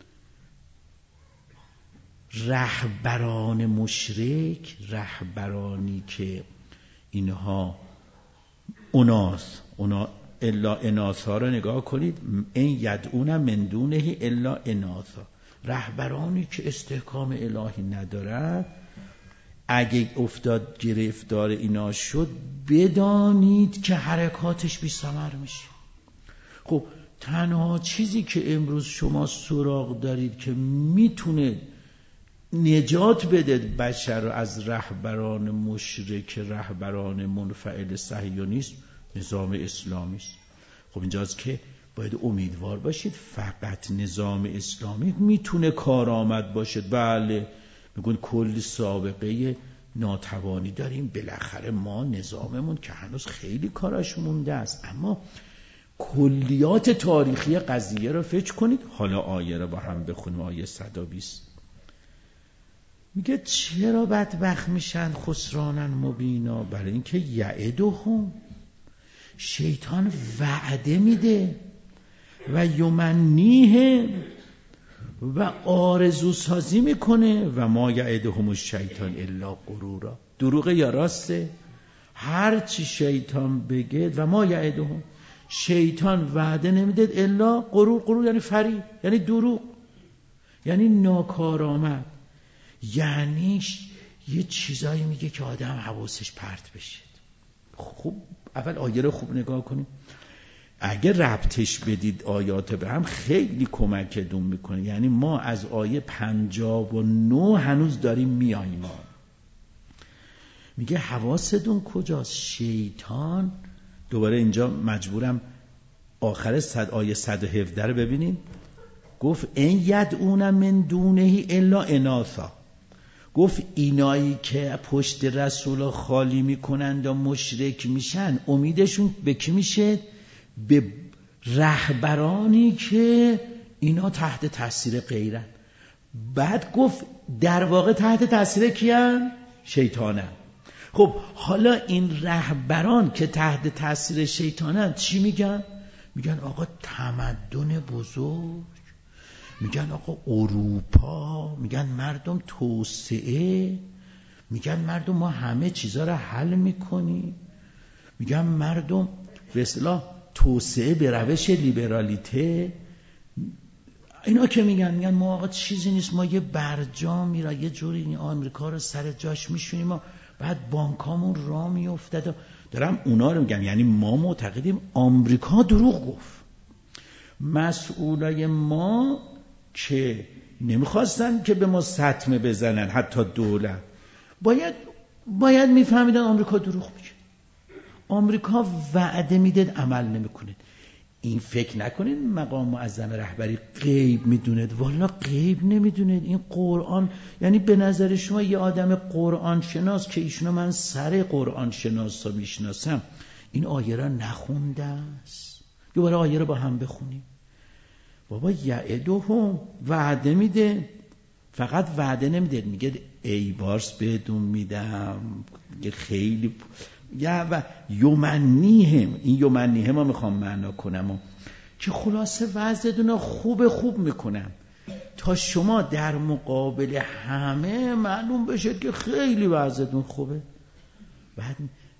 رهبران مشرک، رهبرانی که اینها اوناس اونا الا اناثا رو نگاه کنید، این یدعون من دونه الا اناثا، رهبرانی که استحکام الهی ندارد، اگه افتاد گرفتار اینا شد بدانید که حرکاتش بی ثمر میشه. خب تنها چیزی که امروز شما سراغ دارید که میتونه نجات بده بشر از رهبران مشرک، رهبران منفعل صهیونیسم، نظام اسلامی است. خب اینجاست که باید امیدوار باشید فقط نظام اسلامی میتونه کارآمد باشد. بله میگن کلی سابقه ناتوانی داریم، بالاخره ما نظاممون که هنوز خیلی کاراش مونده است، اما کلیات تاریخی قضیه رو فکر کنید. حالا آیه رو با هم بخونیم، آیه صد و بیست. میگه چرا بدبخت میشن خسرانن مبینا؟ برای اینکه یعدهم، شیطان وعده میده و یمنیهم و آرزو سازی میکنه و ما یعدهم الشیطان الا غرورا. دروغه یا راسته؟ هر چی شیطان بگه و ما یعدهم، شیطان وعده نمیده الا غرور. غرور یعنی فریب، یعنی دروغ، یعنی ناکارآمد، یعنی یه چیزایی میگه که آدم حواسش پرت بشه. خوب اول آیه رو خوب نگاه کنیم. اگه ربطش بدید آیات به هم خیلی کمکتون میکنه. یعنی ما از آیه پنجاه و نه هنوز داریم میاییم. میگه حواستون کجاست؟ شیطان. دوباره اینجا مجبورم آخر صد آیه صد و هفده رو ببینیم. گفت این یدعون من دونه الا اناثا. گفت اینایی که پشت رسول خالی میکنند و مشرک میشن، امیدشون به کی میشه؟ به رهبرانی که اینا تحت تاثیر غیرن. بعد گفت در واقع تحت تاثیر کیان؟ شیطانن. خب حالا این رهبران که تحت تاثیر شیطانن چی میگن؟ میگن آقا تمدن بزرگ، میگن آقا اروپا، میگن مردم توسعه، میگن مردم ما همه چیزا رو حل میکنیم، میگن مردم به اصطلاح توسعه به روش لیبرالیته. اینا که میگن میگن ما آقا چیزی نیست، ما یه برجامی را یه جوری این آمریکا رو سر جاش میشونیم، ما بعد بانکامون را میافتد. دارم اونا رو میگم، یعنی ما معتقدیم آمریکا دروغ گفت. مسئولای ما که نمیخواستن که به ما ستمه بزنن، حتی دولت باید باید میفهمیدن آمریکا دروغ میگه. آمریکا وعده میده عمل نمیکنه. این فکر نکنین مقام معظم رهبری غیب میدوند، والا غیب نمیدوند. این قرآن، یعنی به نظر شما یه آدم قرآن شناس که ایشونا من سر قرآن شناس ها میشناسم این آیه را نخونده است؟ دوباره آیه را با هم بخونیم. بابا یعدهم، وعده میده، فقط وعده نمیده، میگه ای بارس بهتون میدم، میگه خیلی یا و یمنیهم. این یمنیهم ما میخوام معنا کنم و که خلاصه وضعتون خوب خوب میکنم تا شما در مقابل همه معلوم بشه که خیلی وضعتون خوبه. بعد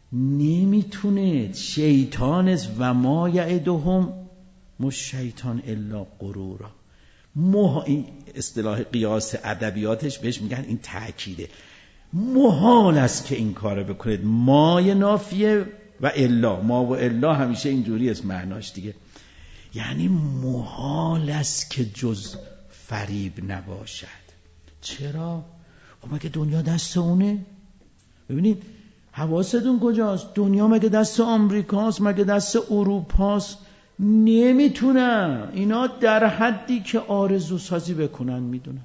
نمیتونه شیطان و ما یعدهم مش شیطان الا غرورا. مح... این اصطلاح قیاس ادبیاتش بهش میگن این تأکیده. محال است که این کارو بکنید. مای نافیه و الا، ما و الا همیشه اینجوری است معناش دیگه. یعنی محال است که جز فریب نباشد. چرا؟ خب مگه دنیا دست اونه؟ ببینید حواستون کجاست؟ دنیا مگه دست آمریکاست؟ مگه دست اروپاست؟ نمیتونن. اینا در حدی که آرزو سازی بکنن میدونن.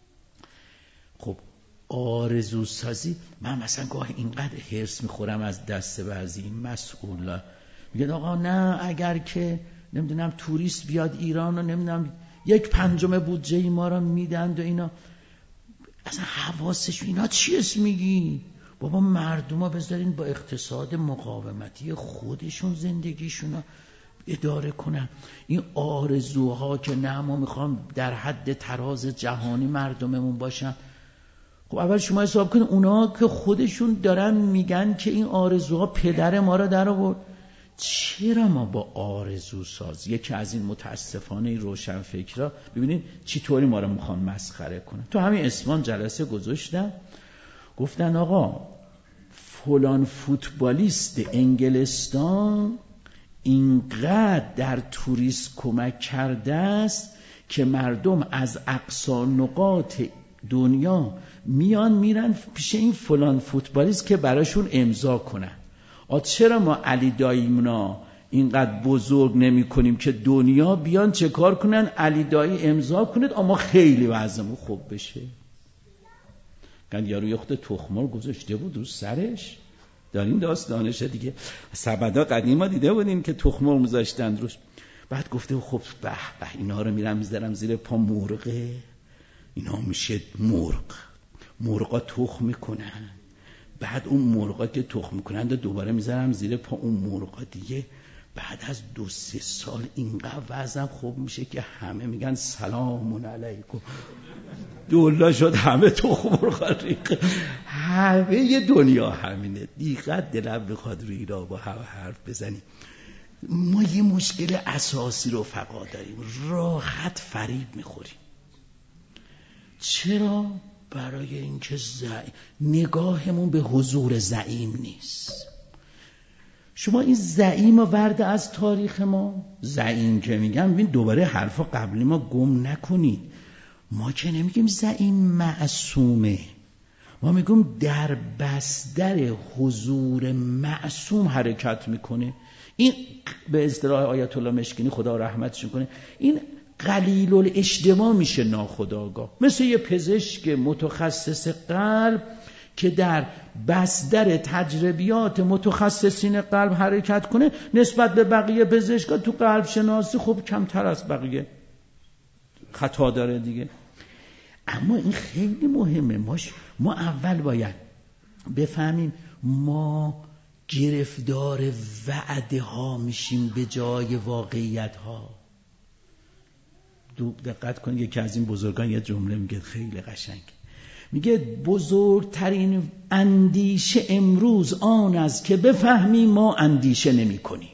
خب آرزو سازی، من مثلا گاهی اینقدر هرس میخورم از دست بعضی مسئولا، میگن آقا نه اگر که نمیدونم توریست بیاد ایران و نمیدونم یک پنجم بودجه ما رو میدند و اینا، اصلا حواسش اینا چیست میگی؟ بابا مردم ها بذارین با اقتصاد مقاومتی خودشون زندگیشون رو اداره کنن. این آرزوها که نه ما میخوام در حد تراز جهانی مردممون باشن، خب اول شما حساب کنید اونا که خودشون دارن میگن که این آرزوها پدر ما رو در آورد، چرا ما با آرزو ساز؟ یکی از این متاسفانه روشن فکرها ببینید چی طوری ما رو میخوان مسخره کنن. تو همین اسمان جلسه گذاشتن، گفتن آقا فلان فوتبالیست انگلستان اینقدر در توریست کمک کرده است که مردم از اقصا نقاط دنیا میان میرن پیش این فلان فوتبالیست که براشون امضا کنن. آ چرا ما علی داییمنا اینقدر بزرگ نمی کنیم که دنیا بیان چه کار کنن؟ علی دایی امضا کنید اما خیلی وضعمون خوب بشه. گن یارو یخت تخمار گذاشته بود رو سرش، داریم داستانشه دیگه، سبدا قدیما دیده بودیم که تخمار میذاشتن روش. بعد گفته خب به به اینا رو میرم میذارم زیر پا مرغه، اینا میشه مرغ. مرغا تخم میکنن، بعد اون مرغا که تخم میکنن دوباره میذارم زیر پا اون مرغا دیگه. بعد از دو سه سال اینقدر وضعم خوب میشه که همه میگن سلام علیکم، دولا شد، همه تخم مرغا ریخ، همه یه دنیا همینه. دیگه دلم بخواد روی را با هم حرف بزنیم. ما یه مشکل اساسی رو فقط داریم، راحت فریب میخوریم. چرا؟ برای اینکه زعیم نگاهمون به حضور زعیم نیست. شما این زعیم رو ورده از تاریخ ما، زعیم که میگم ببین دوباره حرفا قبلی ما گم نکنید. ما که نمیگیم زعیم معصومه، ما میگیم در بستر حضور معصوم حرکت میکنه. این به اصطلاح آیت الله مشکینی خدا رحمتش کنه، این قلیل الاجتماع میشه ناخودآگاه، مثل یه پزشک متخصص قلب که در بستر تجربیات متخصصین قلب حرکت کنه، نسبت به بقیه پزشکا تو قلب شناسی خب کمتر از بقیه خطا داره دیگه. اما این خیلی مهمه. ما, ما اول باید بفهمیم ما گرفتار وعده ها میشیم به جای واقعیت ها. دقت کنید، یکی از این بزرگان یه جمله میگه خیلی قشنگ، میگه بزرگترین اندیشه امروز آن است که بفهمیم ما اندیشه نمی کنیم.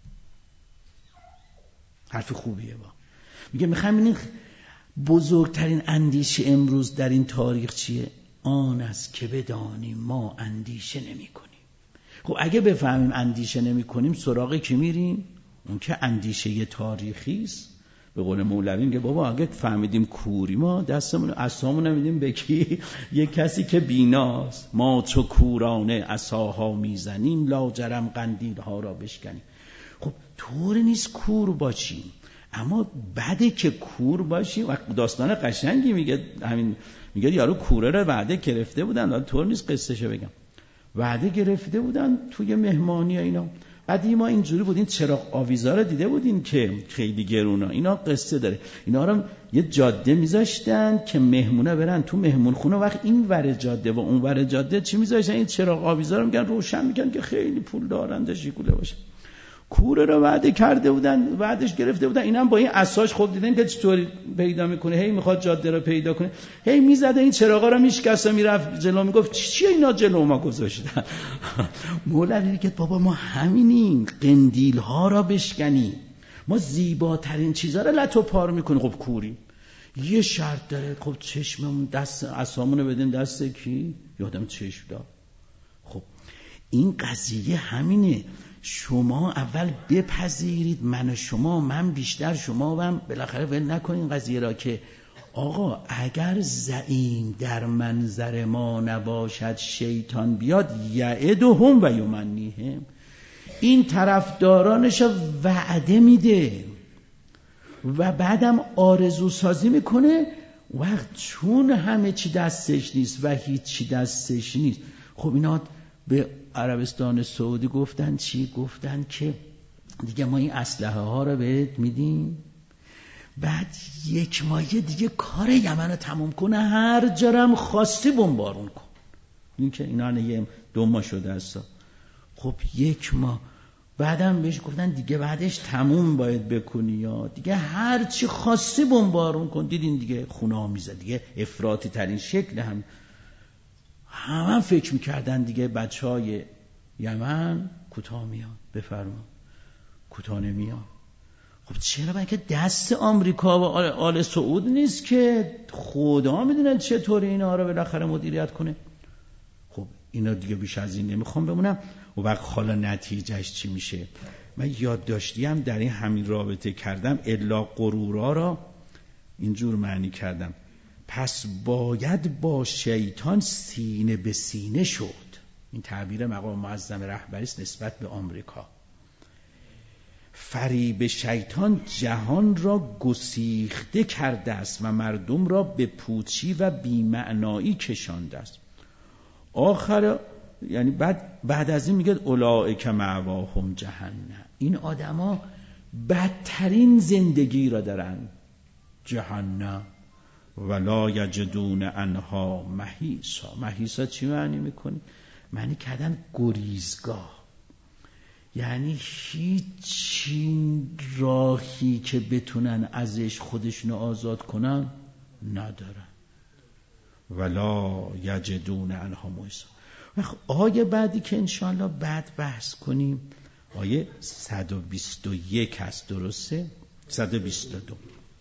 حرف خوبیه با. میگه میخوایم این بزرگترین اندیشه امروز در این تاریخ چیه؟ آن است که بدانیم ما اندیشه نمی کنیم. خب اگه بفهمیم اندیشه نمی کنیم سراغ کی میریم؟ اون که اندیشه تاریخی است. به قول مولوی میگه بابا اگه فهمیدیم کوری ما دستمون عصامون نمیدیم به کی؟ یک کسی که بیناست. ما چو کورانه عصاها میزنیم، لاجرم قندیل ها را بشکنیم. خب طور نیست کور باشیم، اما بده که کور باشیم. و داستان قشنگی میگه، همین میگه یارو کوره رو وعده گرفته بودن، طور نیست قصهشو بگم، وعده گرفته بودن توی مهمانی اینا. بعدی ما اینجوری بودین چراغ آویزا رو دیده بودین که خیلی گرونا، اینا قصه داره. اینا رو یه جاده میذاشتن که مهمونا برن تو مهمون خونه، وقت این ور جاده و اون ور جاده چی میذاشتن؟ این چراغ آویزا رو میگن روشن، میگن که خیلی پول دارنده شیکوله باشه. کوره رو وعده کرده بودن، وعدش گرفته بودن، اینم با این عصاش خود دیدن که چطوری پیدا میکنه، هی میخواد جاده رو پیدا کنه، هی میزده این چراغا رو میشکسته، میرفت جلو، میگفت چیه اینا جلو ما گذاشتن؟ مولوی میگه بابا ما همینیم، قندیل ها را بشکنیم، ما زیباترین چیزا رو لتو پار میکنیم. خب کوری یه شرط داره، خب چشممون دست عصامونو بدیم دست کی؟ یادم چشم دار. خب این قضیه همینه. شما اول بپذیرید من و شما، من بیشتر شما و هم بالاخره ول نکنین قضیه را که آقا اگر زعیم در منظر ما نباشد شیطان بیاد یعدهم و یمنیهم، این طرفدارانش وعده میده و بعدم آرزو سازی میکنه. وقت چون همه چی دستش نیست و هیچ چی دستش نیست، خب اینا به عربستان سعودی گفتن چی؟ گفتن که دیگه ما این اسلحه ها رو بهت میدیم، بعد یک ماه دیگه کار یمن رو تموم کنه، هر جرم خواستی بمبارون کن. این که اینا یه دو ماه شده است. خب یک ماه بعدم بهش گفتن دیگه بعدش تموم باید بکنی، یا دیگه هر چی خواستی بمبارون کن. دیدین دیگه خونه ها میزد، دیگه افراطی ترین شکل. هم همه فکر میکردن دیگه بچه های یمن کوتاه میان، بفرما کوتاه نمیان. خب چرا؟ برای که دست آمریکا و آل سعود نیست که خدا میدونن چطور اینا رو بالاخره مدیریت کنه. خب اینا دیگه بیش از این نمیخوام بمونم. و وقت حالا نتیجهش چی میشه؟ من یادداشتیم در این همین رابطه کردم، الا غرورا را اینجور معنی کردم. پس باید با شیطان سینه به سینه شد. این تعبیر مقام معظم رهبری است نسبت به آمریکا. فریب شیطان جهان را گسیخته کرده است و مردم را به پوچی و بی‌معنایی کشانده است. آخر یعنی بعد بعد از این میگه اولئک مأواهم جهنم، این آدما بدترین زندگی را دارن، جهنم. ولا یجدون عنها محیصا. محیصا چی معنی میکنی؟ معنی کردن گریزگاه، یعنی هیچ راهی که بتونن ازش خودشونو آزاد کنن ندارن. ولا یجدون عنها محیصا. آیه بعدی که انشاءالله بعد بحث کنیم آیه صد و بیست و یک هست، درسته؟ صد و بیست و دو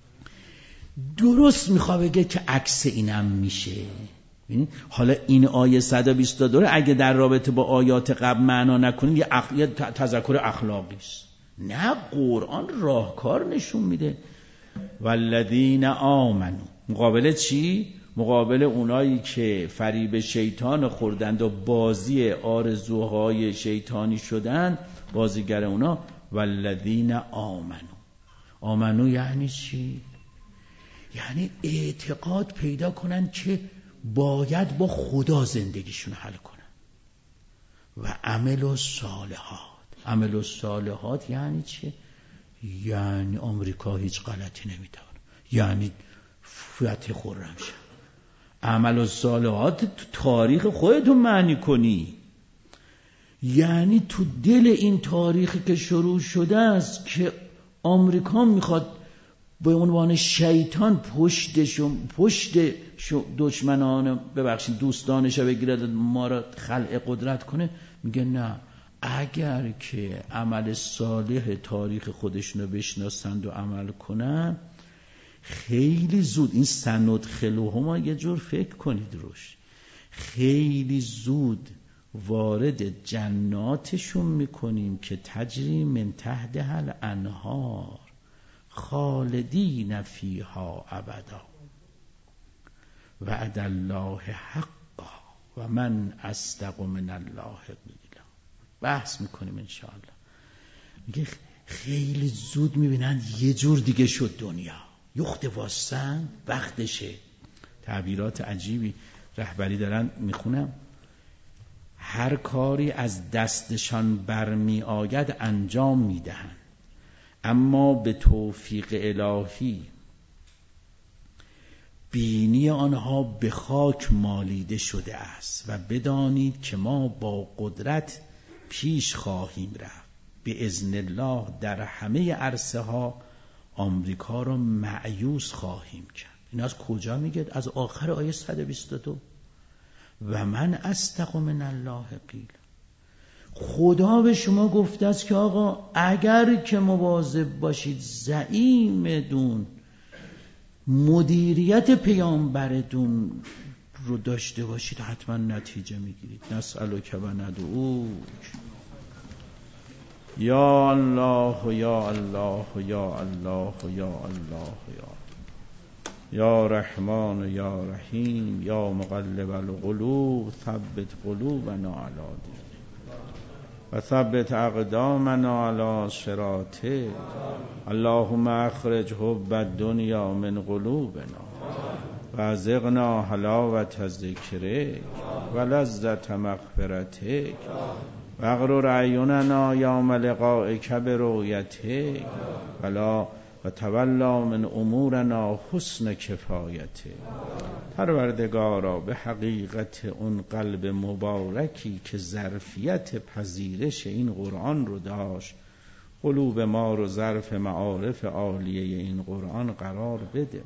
درست میخواد بگه که عکس اینم میشه. حالا این آیه صد و بیست و دو اگه در رابطه با آیات قبل معنا نکنیم یه, اخ... یه تذکر اخلاقی است. نه، قرآن راهکار نشون میده. والذین آمنو مقابل چی؟ مقابل اونایی که فریب شیطان خوردند و بازی آرزوهای شیطانی شدند، بازیگر اونا. والذین آمنو. آمنو یعنی چی؟ یعنی اعتقاد پیدا کنن که باید با خدا زندگیشون حل کنن. و عمل و صالحات. عمل و صالحات یعنی چه؟ یعنی آمریکا هیچ غلطی نمی‌کنه، یعنی فتح خرم شد. عمل و صالحات تو تاریخ خودتون معنی کنی، یعنی تو دل این تاریخی که شروع شده است که آمریکا میخواد به عنوان شیطان پشتشو پشت دشمنان ببخشید دوستانش بگیرد ما را خلع قدرت کنه، میگه نه، اگر که عمل صالح تاریخ خودشونو بشناسند و عمل کنن خیلی زود این سندخلهم یه جور فکر کنید روش، خیلی زود وارد جناتشون میکنیم که تجری من تحتها الانهار خالدین فیها ابدا وعد الله حقا و من اصدق من الله قیلا. بحث میکنیم انشاءالله. میگه خیلی زود میبینن یه جور دیگه شد دنیا، یخت واسن وقتشه. تعبیرات عجیبی رهبری دارن میخونم. هر کاری از دستشان برمی آید انجام میدهند، اما به توفیق الهی بینی آنها به خاک مالیده شده است و بدانید که ما با قدرت پیش خواهیم رفت. به اذن الله در همه عرصه ها آمریکا را مأیوس خواهیم کرد. این از کجا میگه؟ از آخر آیه صد و بیست و دو. و من اصدق من الله قیل. خدا به شما گفته است که آقا اگر که مواظب باشید زعیم دون مدیریت پیامبرتون رو داشته باشید حتما نتیجه میگیرید. نسألک و ندعوک یا الله یا الله یا الله یا الله یا یا رحمان یا رحیم یا مقلب القلوب ثبت قلوبنا علی دینک و ثبت اقدامنا علی صراطک. اللهم اخرج حب الدنیا من قلوبنا و ازغنا حلاوت ذکرک و لذت مغفرتک و اغرر اعیننا یوم لقائک برؤیتک ولا و تولا من امورنا حسن کفایته. پروردگارا به حقیقت اون قلب مبارکی که ظرفیت پذیرش این قرآن رو داشت، قلوب ما رو ظرف معارف عالیه این قرآن قرار بده.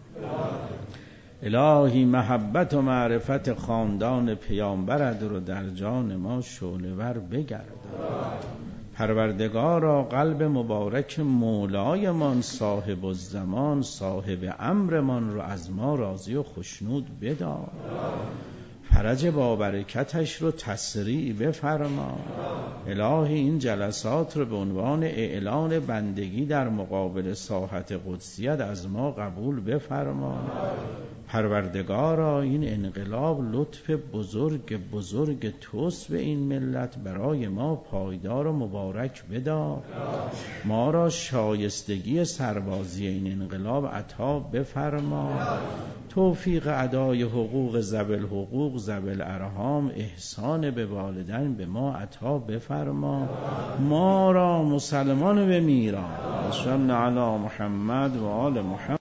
الهی محبت و معرفت خاندان پیامبرت رو در جان ما شعله‌ور بگردان. پروردگارا قلب مبارک مولایمان صاحب الزمان صاحب امرمان رو از ما راضی و خشنود بدار. فرج با برکتش رو تسریع بفرما. الهی این جلسات رو به عنوان اعلان بندگی در مقابل ساحت قدسیت از ما قبول بفرما. پروردگارا این انقلاب لطف بزرگ بزرگ توست به این ملت، برای ما پایدار و مبارک بدار. ما را شایستگی سربازی این انقلاب عطا بفرما. توفیق ادای حقوق ذوی الحقوق ذوی الارحام احسان به والدین به ما عطا بفرما. ما را مسلمان بمیران. صلی علی محمد و آل محمد.